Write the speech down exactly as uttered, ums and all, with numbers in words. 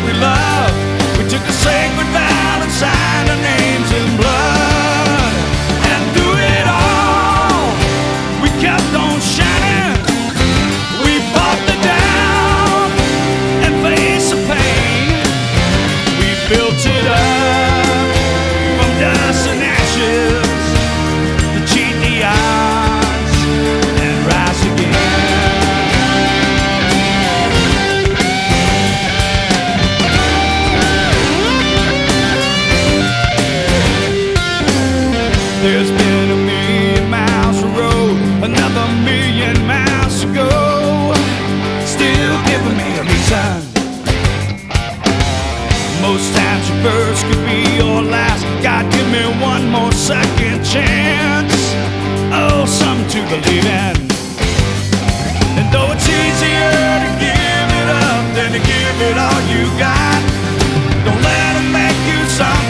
we love. We took a sacred vow and signed our names in blood. And through it all, we kept on shining. We fought the doubt and faced the pain. We built it up from dust and ashes to cheat the odds and rise again. There's been a million miles of road, another million miles to go. Still giving me a reason. Most times your first could be your last. God, give me one more second chance. Oh, something to believe in. And though it's easier to give it up than to give it all you got, don't let them make you something